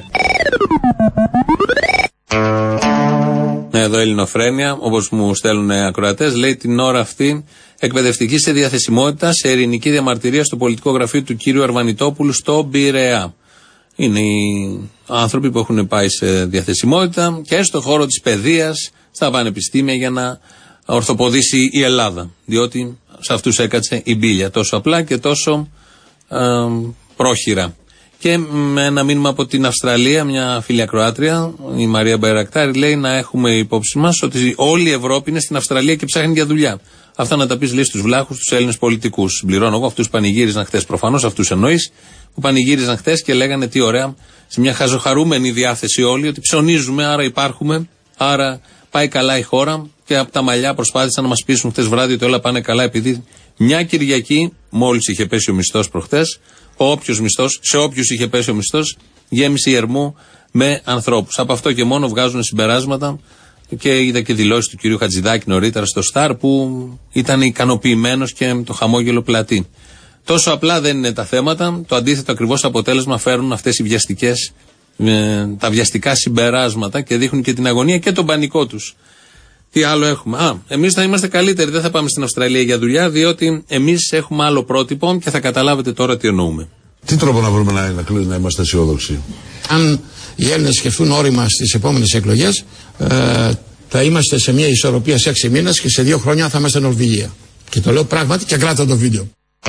Εδώ Ελληνοφρένεια, όπως μου στέλνουν ακροατές, λέει την ώρα αυτή εκπαιδευτική σε διαθεσιμότητα σε ειρηνική διαμαρτυρία στο πολιτικό γραφείο του κύριου Αρβανιτόπουλου στο Πειραιά. Είναι οι άνθρωποι που έχουν πάει σε διαθεσιμότητα και στο χώρο της παιδείας, στα πανεπιστήμια για να ορθοποδήσει η Ελλάδα. Διότι σε αυτούς έκατσε η μπίλια τόσο απλά και τόσο πρόχειρα. Και με ένα μήνυμα από την Αυστραλία, μια φίλη ακροάτρια, η Μαρία Μπαϊρακτάρη, λέει να έχουμε υπόψη μας ότι όλη η Ευρώπη είναι στην Αυστραλία και ψάχνει για δουλειά. Αυτά να τα πεις, λέει, στους βλάχους, στους Έλληνες πολιτικούς. Συμπληρώνω εγώ, αυτούς πανηγύριζαν χτες, προφανώς αυτούς εννοείς, που πανηγύριζαν χτες και λέγανε τι ωραία, σε μια χαζοχαρούμενη διάθεση όλοι, ότι ψωνίζουμε, άρα υπάρχουμε, άρα πάει καλά η χώρα. Και από τα μαλλιά προσπάθησαν να μας πείσουν χτες βράδυ ότι όλα πάνε καλά, επειδή μια Κυριακή, μόλις είχε πέσει ο μισθός προχτές, σε όποιους είχε πέσει ο μισθός, γέμισε η Ερμού με ανθρώπους. Από αυτό και μόνο βγάζουν συμπεράσματα και είδα και δηλώσεις του κυρίου Χατζηδάκη νωρίτερα στο Σταρ που ήταν ικανοποιημένος και το χαμόγελο πλατή. Τόσο απλά δεν είναι τα θέματα, το αντίθετο ακριβώς αποτέλεσμα φέρουν αυτές οι τα βιαστικά συμπεράσματα και δείχνουν και την αγωνία και τον πανικό τους. Τι άλλο έχουμε? Εμείς θα είμαστε καλύτεροι, δεν θα πάμε στην Αυστραλία για δουλειά, διότι εμείς έχουμε άλλο πρότυπο και θα καταλάβετε τώρα τι εννοούμε. Τι τρόπο να βρούμε να είμαστε αισιόδοξοι? Αν οι Έλληνες σκεφτούν όρημα στις επόμενες εκλογές, θα είμαστε σε μια ισορροπία σε 6 μήνες και σε 2 χρόνια θα είμαστε Νορβηγία. Και το λέω πράγματι και κράτα το βίντεο.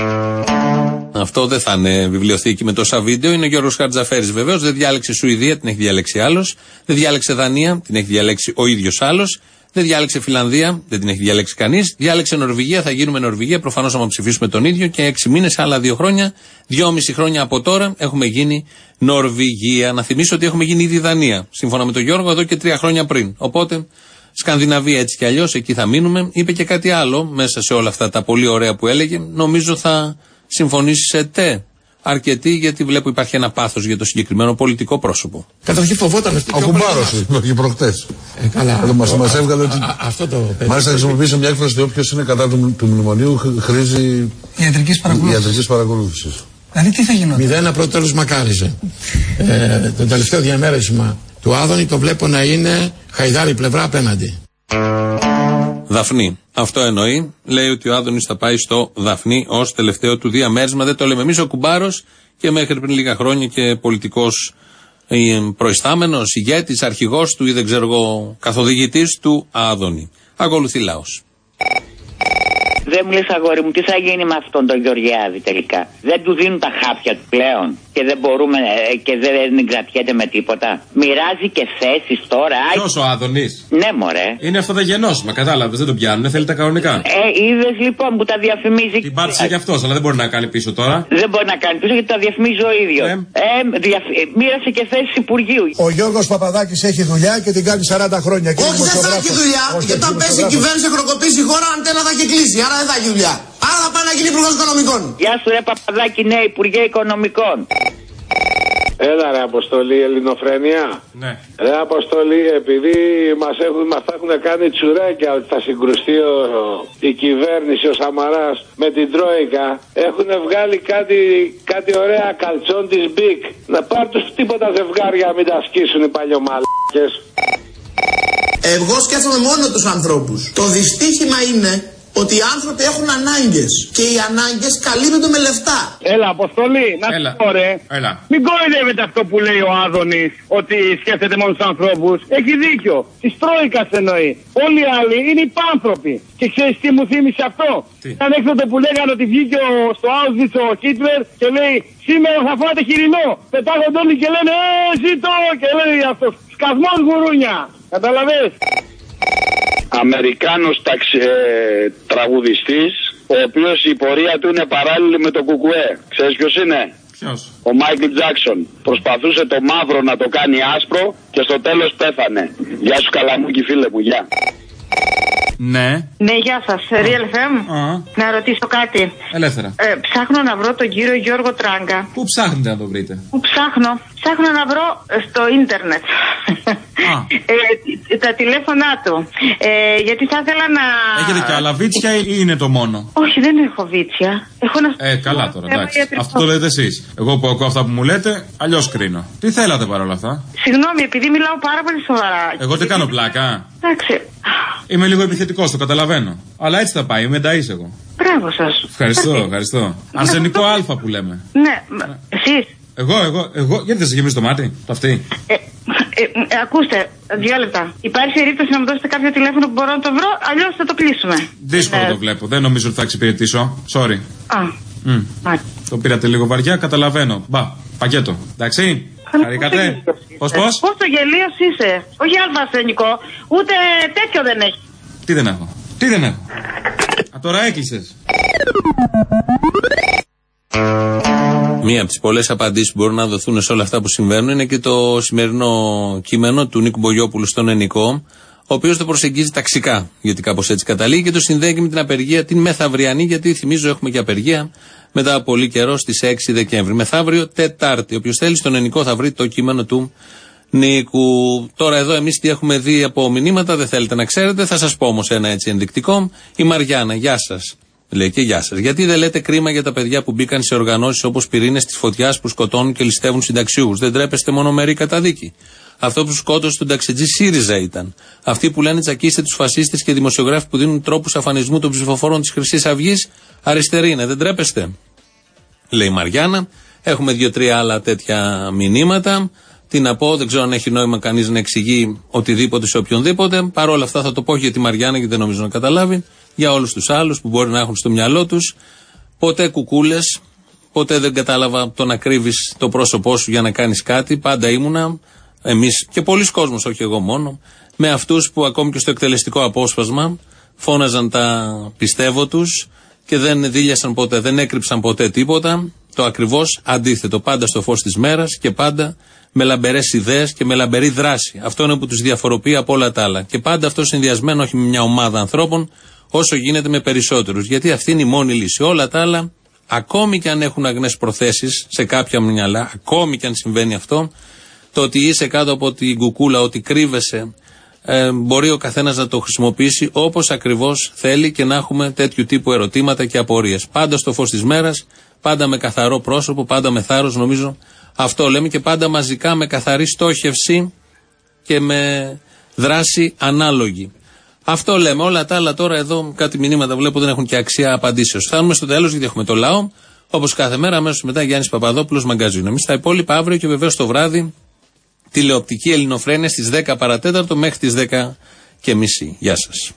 Αυτό δεν θα είναι βιβλιοθήκη με τόσα βίντεο. Είναι ο Γιώργος Χαρτζαφέρης βεβαίως. Δεν διάλεξε Σουηδία, την έχει διαλέξει άλλος. Δεν διάλεξε Δανία, την έχει διαλέξει ο ίδιος άλλος. Δεν διάλεξε Φιλανδία, δεν την έχει διαλέξει κανείς. Διάλεξε Νορβηγία, θα γίνουμε Νορβηγία. Προφανώς άμα ψηφίσουμε τον ίδιο και 6 μήνες, άλλα 2 χρόνια, 2,5 χρόνια από τώρα έχουμε γίνει Νορβηγία. Να θυμίσω ότι έχουμε γίνει ήδη Δανία. Σύμφωνα με τον Γιώργο, εδώ και 3 χρόνια πριν. Οπότε Σκανδιναβία έτσι κι αλλιώς, εκεί θα μείνουμε. Είπε και κάτι άλλο μέσα σε όλα αυτά τα πολύ ωραία που έλεγε. Νομίζω θα συμφωνήσετε αρκετοί, γιατί βλέπω υπάρχει ένα πάθος για το συγκεκριμένο πολιτικό πρόσωπο. Καταρχήν φοβόταν αυτή. Ο Κουμπάρος και προχτές. Καλά. Μας έβγαλε ότι. Αυτό το παιδί. Μάλιστα χρησιμοποίησε μια έκφραση ότι όποιος είναι κατά του μνημονίου χρήζει ιατρικής παρακολούθησης. Δηλαδή τι θα γινόταν? 0 πρώτο τέλος μακάριζε. Το τελευταίο διαμέρισμα του Άδωνη το βλέπω να είναι χαϊδάρη πλευρά απέναντι. Δαφνή. Αυτό εννοεί. Λέει ότι ο Άδωνης θα πάει στο Δαφνή ως τελευταίο του διαμέρισμα. Δεν το λέμε εμείς, ο Κουμπάρος, και μέχρι πριν λίγα χρόνια και πολιτικός προϊστάμενος, ηγέτης, αρχηγός του ή δεν ξέρω εγώ, καθοδηγητής του Άδωνη. Ακολουθεί λαός. Δεν μου λες, αγόρι μου, τι θα γίνει με αυτόν τον Γεωργιάδη τελικά? Δεν του δίνουν τα χάπια του πλέον και δεν μπορούμε και δεν κρατιέται με τίποτα. Μοιράζει και θέσεις τώρα. Ποιος ο Άδωνης? Ναι, μωρέ. Είναι αυτό τα γενώσιμα, κατάλαβες, δεν τον πιάνουν, θέλει τα κανονικά. Είδες λοιπόν που τα διαφημίζει. Την πάτησε κι αυτός, αλλά δεν μπορεί να κάνει πίσω τώρα. Δεν μπορεί να κάνει πίσω γιατί τα διαφημίζει ο ίδιος. Μοίρασε και θέσεις υπουργείου. Ο Γιώργος Παπαδάκης έχει δουλειά και την κάνει 40 χρόνια. Όχι, δεν θα έχει δουλειά. Και όταν πέσει η κυβέρνηση, χρεοκοπήσει η χώρα, αντένα θα έχει κλείσει. Άρα δεν θα έχει δουλειά. Άρα θα πάει να γίνει υπουργός οικονομικών. Γεια σου, ρε Παπαδάκη, ναι, Υπουργέ Οικονομικών. Έλα ρε Αποστολή, Ελληνοφρένεια. Ναι. Ρε Αποστολή, επειδή μας έχουν κάνει τσουρέκια ότι θα συγκρουστεί η κυβέρνηση, ο Σαμαράς με την Τρόικα, έχουν βγάλει κάτι ωραία καλτσόν της Μπικ. Να πάρουν τους τίποτα ζευγάρια, μην τα σκίσουν οι παλιωμαλάκες. Εγώ σκέφτομαι μόνο τους ανθρώπους. Το δυστύχημα είναι ότι οι άνθρωποι έχουν ανάγκες και οι ανάγκες καλύπτονται με λεφτά. Έλα, Αποστολή, να σου πω ρε. Μην κοροϊδεύετε αυτό που λέει ο Άδωνης, ότι σκέφτεται μόνο τους ανθρώπους. Έχει δίκιο. Της Τρόικας εννοεί. Όλοι οι άλλοι είναι υπάνθρωποι. Και ξέρεις τι μου θύμισε αυτό? Ήταν έκδοτε που λέγανε ότι βγήκε στο Auschwitz ο Χίτλερ και λέει σήμερα θα φάτε χοιρινό. Πετάγονται όλοι και λένε ζήτω, και λέει αυτός σκασμός γουρούνια. Καταλαβες? Αμερικάνος τραγουδιστής, ο οποίος η πορεία του είναι παράλληλη με το κουκουέ. Ξέρεις ποιος είναι? Ποιος? Ο Μάικλ Τζάκσον. Προσπαθούσε το μαύρο να το κάνει άσπρο και στο τέλος πέθανε. Γεια σου Καλαμούκι φίλε μου, γεια. Ναι. Ναι, γεια σας, Real FM. Να ρωτήσω κάτι. Ελεύθερα. Ψάχνω να βρω τον κύριο Γιώργο Τράγκα. Πού ψάχνετε να το βρείτε? Πού ψάχνω? Ψάχνω να βρω στο ίντερνετ τα τηλέφωνά του. Γιατί θα ήθελα να... Έχετε κι άλλα βίτσια ή είναι το μόνο? Όχι, δεν έχω βίτσια. Έχω ένα... καλά τώρα, εντάξει. Αυτό το λέτε εσείς. Εγώ που ακούω αυτά που μου λέτε, αλλιώς κρίνω. Τι θέλατε παρόλα αυτά? Συγγνώμη, επειδή μιλάω πάρα πολύ σοβαρά. Εγώ τι κάνω, πλάκα? Εντάξει. Είμαι λίγο επιθετικός, το καταλαβαίνω. Αλλά έτσι θα πάει, είμαι ενταΐς εγώ. Μπράβο σας. Ευχαριστώ, ευχαριστώ. Αρσενικό Α που λέμε. Ναι, εσείς. Εγώ, γιατί δεν σε γεμίζει το μάτι, το αυτή. Ακούστε, 2 λεπτά. Υπάρχει περίπτωση να μου δώσετε κάποιο τηλέφωνο που μπορώ να το βρω, αλλιώς θα το κλείσουμε. Δύσκολο το βλέπω, δεν νομίζω ότι θα εξυπηρετήσω. Sorry. Το πήρατε λίγο βαριά, καταλαβαίνω. Πακέτο. Εντάξει. Χαρήκατε. Πώς? Πόσο γελίος είσαι. Όχι αλφα-αρσενικό, ούτε τέτοιο δεν έχει. Τι δεν έχω? Τώρα έκλεισες. Μία από τις πολλές απαντήσεις που μπορούν να δοθούν σε όλα αυτά που συμβαίνουν είναι και το σημερινό κείμενο του Νίκου Μπογιόπουλου στον Ενικό, ο οποίος το προσεγγίζει ταξικά, γιατί κάπως έτσι καταλήγει, και το συνδέει και με την απεργία την μεθαυριανή, γιατί θυμίζω έχουμε και απεργία μετά από πολύ καιρό στις 6 Δεκέμβρη. Μεθαύριο Τετάρτη. Όποιος θέλει στον Ενικό θα βρει το κείμενο του Νίκου. Τώρα εδώ εμείς τι έχουμε δει από μηνύματα, δεν θέλετε να ξέρετε, θα σας πω όμως ένα έτσι ενδεικτικό. Η Μαριάννα, γεια σας. Λέει και γεια σας. Γιατί δεν λέτε κρίμα για τα παιδιά που μπήκαν σε οργανώσεις όπως πυρήνες της φωτιάς που σκοτώνουν και ληστεύουν συνταξιούχους? Δεν τρέπεστε μονομερή καταδίκη? Αυτό που σκότωσε τον ταξιτζή ΣΥΡΙΖΑ ήταν. Αυτοί που λένε τσακίστε τους φασίστες και δημοσιογράφοι που δίνουν τρόπους αφανισμού των ψηφοφόρων της Χρυσής Αυγής, αριστεροί είναι. Δεν τρέπεστε? Λέει η Μαριάννα. Έχουμε 2-3 άλλα τέτοια μηνύματα. Τι να πω, δεν ξέρω αν έχει νόημα κανείς να εξηγεί οτιδήποτε σε οποιονδήποτε. Παρ' όλα αυτά θα το πω για τη Μαριάννα, γιατί δεν νομίζω να καταλάβει. Για όλους τους άλλους που μπορεί να έχουν στο μυαλό τους. Ποτέ κουκούλες, ποτέ δεν κατάλαβα το να κρύβεις το πρόσωπό σου για να κάνεις κάτι. Πάντα ήμουνα, εμείς και πολλοί κόσμος, όχι εγώ μόνο, με αυτούς που ακόμη και στο εκτελεστικό απόσπασμα φώναζαν τα πιστεύω τους και δεν δίλιασαν ποτέ, δεν έκρυψαν ποτέ τίποτα. Το ακριβώς αντίθετο. Πάντα στο φως της μέρας και πάντα με λαμπερές ιδέες και με λαμπερή δράση. Αυτό είναι που τους διαφοροποιεί από όλα τα άλλα. Και πάντα αυτό συνδυασμένο όχι με μια ομάδα ανθρώπων, όσο γίνεται με περισσότερους. Γιατί αυτή είναι η μόνη λύση. Όλα τα άλλα, ακόμη και αν έχουν αγνές προθέσεις σε κάποια μυαλά, ακόμη και αν συμβαίνει αυτό, το ότι είσαι κάτω από την κουκούλα, ότι κρύβεσαι, μπορεί ο καθένας να το χρησιμοποιήσει όπως ακριβώς θέλει και να έχουμε τέτοιου τύπου ερωτήματα και απορίες. Πάντα στο φως της μέρας, πάντα με καθαρό πρόσωπο, πάντα με θάρρος, νομίζω αυτό λέμε, και πάντα μαζικά με καθαρή στόχευση και με δράση ανάλογη. Αυτό λέμε. Όλα τα άλλα τώρα εδώ κάτι μηνύματα βλέπω δεν έχουν και αξία απαντήσεως. Φτάνουμε στο τέλος γιατί έχουμε το λαό. Όπως κάθε μέρα, αμέσως μετά Γιάννης Παπαδόπουλος, Μαγκαζίνο. Εμείς τα υπόλοιπα αύριο και βεβαίως το βράδυ τηλεοπτική Ελληνοφρένεια στις 10 παρατέταρτο μέχρι τις 10:30. Γεια σας.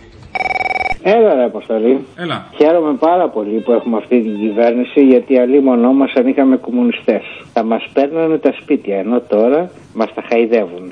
Έλα ρε Αποστολή. Έλα. Χαίρομαι πάρα πολύ που έχουμε αυτή την κυβέρνηση, γιατί αλλήμονό μας αν είχαμε κομμουνιστές. Θα μας παίρνανε τα σπίτια, ενώ τώρα μας τα χαϊδεύουν.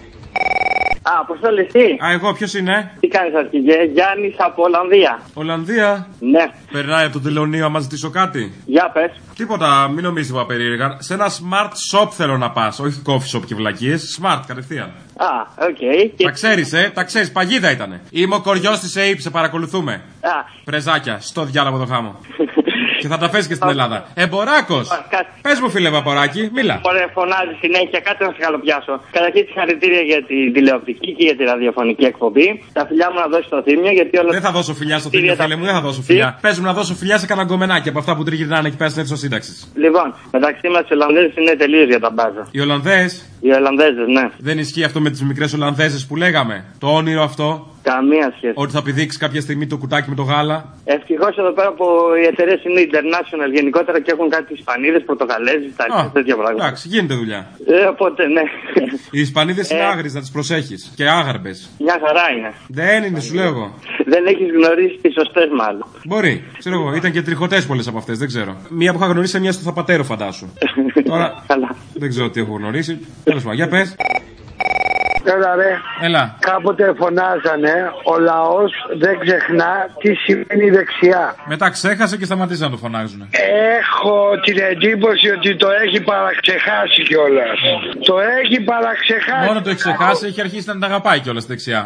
Αποστόλη, τι. Εγώ, ποιος είναι? Τι κάνεις, αρχηγέ? Γιάννης από Ολλανδία. Ολλανδία? Ναι. Περνάει από το τελωνείο, άμα ζητήσω κάτι. Για πες. Τίποτα, μην νομίζεις τίποτα περίεργα. Σε ένα smart shop θέλω να πας, όχι coffee shop και βλακίες. Smart, κατευθείαν. Οκ. Τα ξέρεις, τα ξέρεις, παγίδα ήτανε. Είμαι ο κοριός της ΑΕΠ, σε παρακολουθούμε. Πρεζάκια, στο διάλογο το χάμω. Και θα τα φέρεις και στην Ελλάδα. Εμποράκος! Πες μου, φίλε Βαποράκη, μίλα. Ωραία, φωνάζει συνέχεια, κάτι να σε καλοπιάσω. Καταρχήν συγχαρητήρια για την τηλεοπτική και για τη ραδιοφωνική εκπομπή. Τα φιλιά μου να δώσει στο Θήμιο, γιατί όλα. Δεν θα δώσω φιλιά στο Θήμιο, φίλε μου, δεν θα δώσω φιλιά. Πες μου να δώσω φιλιά σε κανένα γκομενάκι από αυτά που τριγυρνάνε εκεί πέρα στην αίθουσα σύνταξης. Λοιπόν, μεταξύ μας οι Ολλανδέζες είναι τελείως για τα μπάζα. Οι Ολλανδές? Οι Ολλανδέζες, ναι. Δεν ισχύει αυτό με τις μικρές Ολλανδέζες που λέγαμε? Το όνειρο αυτό. Καμία σχέση. Ότι θα πηδήξει κάποια στιγμή το κουτάκι με το γάλα. Ευτυχώς εδώ πέρα που οι εταιρείες είναι international γενικότερα και έχουν κάτι Ισπανίδες, Πορτογαλέζες, Ιταλίες, τέτοια πράγματα. Εντάξει, γίνεται δουλειά. Οπότε ναι. Οι Ισπανίδες είναι άγριες, να τις προσέχεις. Και άγαρμπες. Μια χαρά είναι. Δεν είναι, σου λέω εγώ. Δεν έχεις γνωρίσει τις σωστές μάλλον. Μπορεί, ξέρω εγώ. Ήταν και τριχωτές πολλές από αυτές, δεν ξέρω. Μία που είχα γνωρίσει, μια στο Θαπατέρο, φαντάσου. Τώρα δεν ξέρω τι έχω γνωρίσει. Τέλος πάντων, για πες. Έλα ρε. Έλα. Κάποτε φωνάζανε, ο λαός δεν ξεχνά τι σημαίνει δεξιά. Μετά ξέχασε και σταματήσαν να το φωνάζουν. Έχω την εντύπωση ότι το έχει παραξεχάσει κιόλας. Το έχει παραξεχάσει. Μόνο το έχει ξεχάσει, έχει αρχίσει να την αγαπάει κιόλας δεξιά.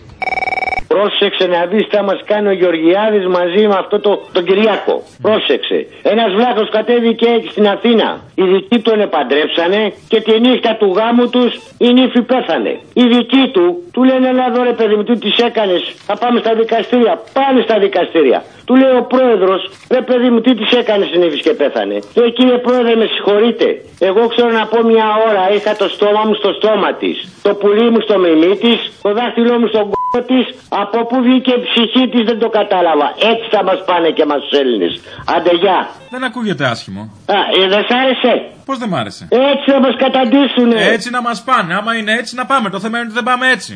Πρόσεξε να δεις τι θα μας κάνει ο Γεωργιάδης μαζί με αυτό τον Κυριάκο. Πρόσεξε. Ένας βλάχος κατέβηκε έτσι στην Αθήνα. Οι δικοί τον επαντρέψανε και τη νύχτα του γάμου τους η νύφη πέθανε. Οι δικοί του λένε έλα εδώ ρε παιδί μου, τι τις έκανες. Θα πάμε στα δικαστήρια. Πάνε στα δικαστήρια. Του λέει ο πρόεδρος, ρε παιδί μου, τι της έκανες η νύφη και πέθανε. Λέει κύριε πρόεδρε, με συγχωρείτε. Εγώ ξέρω να πω μια ώρα είχα το στόμα μου στο στόμα της. Το πουλί μου στο μημί της, το δάχτυλό μου στον κ***ο της. Από πού βγήκε η ψυχή της δεν το κατάλαβα. Έτσι θα μας πάνε και μας τους Έλληνες. Άντε γεια. Δεν ακούγεται άσχημο. Δεν σ' άρεσε. Πώς δεν μ' άρεσε. Έτσι θα μας καταντήσουνε. Έτσι να μας πάνε. Άμα είναι έτσι να πάμε. Το θέμα είναι ότι δεν πάμε έτσι.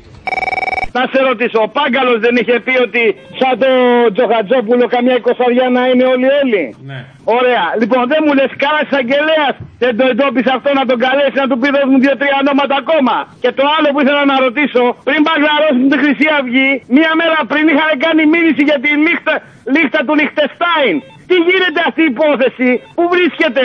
Να σε ρωτήσω, ο Πάγκαλος δεν είχε πει ότι σαν το Τζοχατζόπουλο καμιά 20 να είναι όλοι. Ναι. Ωραία. Λοιπόν, δεν μου λες κανένας εισαγγελέας δεν το εντόπισε αυτό να τον καλέσει να του πει δώσ' μου 2-3 ονόματα ακόμα. Και το άλλο που ήθελα να ρωτήσω, πριν παγκλαρώσουν τη Χρυσή Αυγή, μία μέρα πριν είχαν κάνει μήνυση για τη λίχτα του Λιχτεστάιν. Τι γίνεται αυτή η υπόθεση, πού βρίσκεται,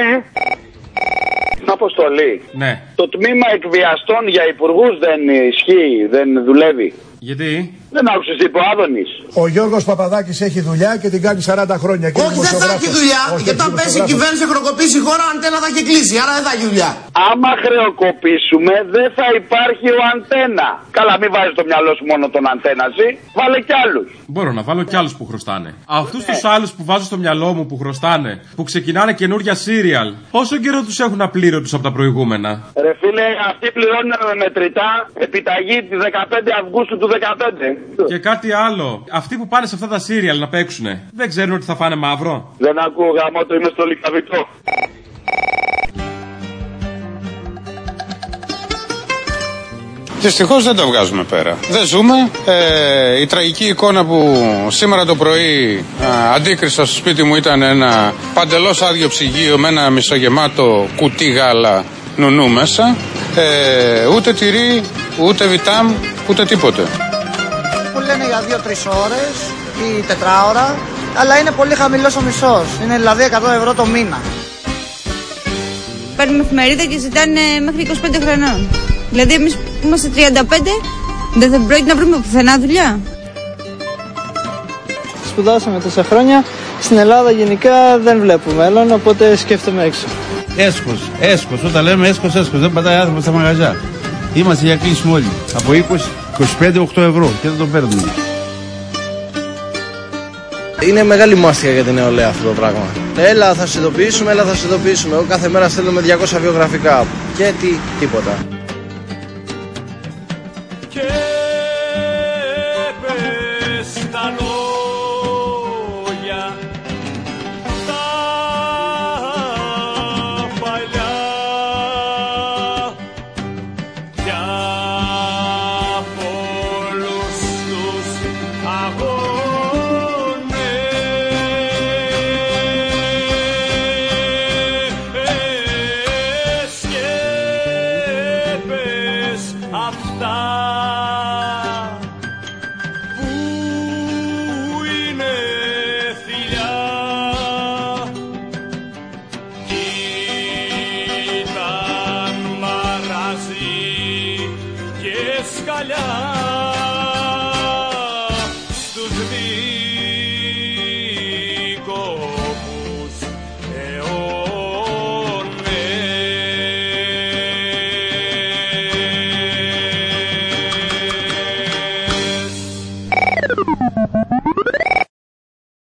Αποστολή. Ναι. Το τμήμα εκβιαστών για υπουργούς δεν ισχύει, δεν δουλεύει. Γιατί? Δεν άκουσες τι είπε ο Άδωνης. Ο Γιώργος Παπαδάκης έχει δουλειά και την κάνει 40 χρόνια. Όχι, δεν θα έχει δουλειά. Γιατί αν πέσει η κυβέρνηση και χρεοκοπήσει η χώρα, αντένα θα έχει κλείσει. Άρα δεν θα έχει δουλειά. Άμα χρεοκοπήσουμε, δεν θα υπάρχει ο Αντένα. Καλά, μην βάζεις το μυαλό σου μόνο τον Αντένα, εσύ. Βάλε κι άλλους. Μπορώ να βάλω κι άλλους που χρωστάνε. Αυτούς τους άλλους που βάζω στο μυαλό μου που χρωστάνε, που ξεκινάνε καινούρια σύριαλ, πόσο καιρό τους έχουν απλήρωτους από τα προηγούμενα. Ρε φίλε, αυτοί πληρώνουν με μετρητά επιταγή τη 15 Αυγούστου του 2015. Και κάτι άλλο. Αυτοί που πάνε σε αυτά τα σύριαλ να παίξουνε, δεν ξέρουν ότι θα φάνε μαύρο. Δεν ακούω γαμώτο, είμαι στο λικαβιτό. Δυστυχώς δεν τα βγάζουμε πέρα. Δεν ζούμε. Η τραγική εικόνα που σήμερα το πρωί αντίκρισα στο σπίτι μου ήταν ένα παντελώς άδειο ψυγείο με ένα μισογεμάτο κουτί γάλα νουνού μέσα. Ούτε τυρί, ούτε βιτάμ, ούτε τίποτε. Που λένε για 2-3 ώρες ή 4 ώρα, αλλά είναι πολύ χαμηλός ο μισθός. Είναι δηλαδή 100 ευρώ το μήνα. Παίρνουμε εφημερίδα και ζητάνε μέχρι 25 χρονών. Δηλαδή εμείς που είμαστε 35 δεν θα πρόκειται να βρούμε πουθενά δουλειά. Σπουδάσαμε τόσα χρόνια. Στην Ελλάδα γενικά δεν βλέπω μέλλον, οπότε σκέφτομαι έξω. Έσχος. Όταν λέμε έσχος. Δεν πατάει άνθρωπος στα μαγαζιά. Είμαστε για κλείσιμο όλοι. Από 20, 25, 8 ευρώ και δεν το παίρνουμε. Είναι μεγάλη μάστιγα για την νεολαία αυτό το πράγμα. Έλα θα σε ειδοποιήσουμε. Εγώ κάθε μέρα στέλνουμε 200 βιογραφικά. Και τίποτα.